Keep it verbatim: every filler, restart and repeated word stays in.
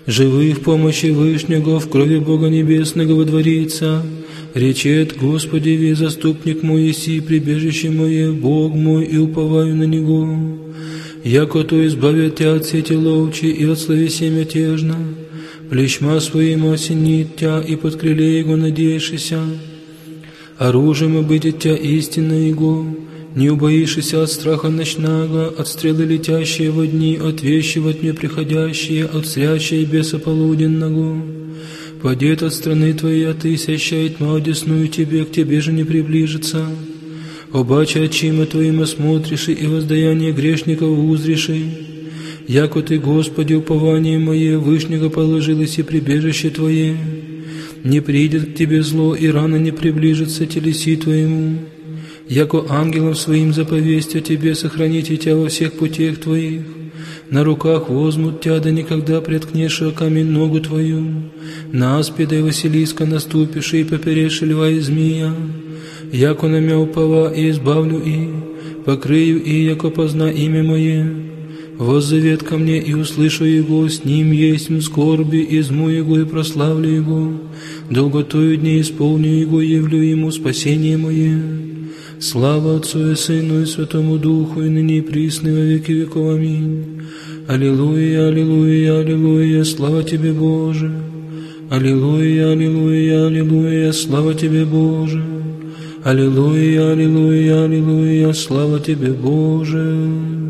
живы в помощи Вышнего, в крови Бога Небесного водворится. Речет: Господи, ви заступник мой, еси прибежище мое, Бог мой, и уповаю на Него. Яко то избавит Тя от сети ловчи и от словеси мятежно, плещма своим осенит Тя, и под крыле Его надеешься. Оружием обидит Тя истинно Его, не убоишься от страха ночного, от стрелы летящие во дни, от вещи во тьме приходящие, от зрящей беса полуденного. Падет от страны Твоей, а Ты сящает тьма одесную Тебе, к Тебе же не приближится. Обаче очима Твоим осмотришь, и воздаяние грешников узришь. Яко Ты, Господи, упование мое, Вышнего положилось и прибежище Твое. Не придет к Тебе зло, и рано не приближится телеси Твоему. Яко ангелом своим заповесть о Тебе сохраните Тя во всех путях Твоих. На руках возьмут Тя, да никогда преткнешь о камень ногу Твою. На аспида и Василиска наступишь, и поперешь льва и змея. Яко на мя упова, и избавлю и, покрыю и, яко позна имя Мое. Воззовет ко мне, и услышу Его, с Ним есть в скорби, изму Его и прославлю Его. Долготою дней исполню Его, явлю Ему спасение Мое. Слава Отцу и Сыну и Святому Духу, и ныне и присно, и во веки веков. Аминь. Аллилуйя, аллилуйя, аллилуйя, слава Тебе, Боже. Аллилуйя, аллилуйя, аллилуйя, слава Тебе, Боже. Аллилуйя, аллилуйя, аллилуйя, слава Тебе, Боже.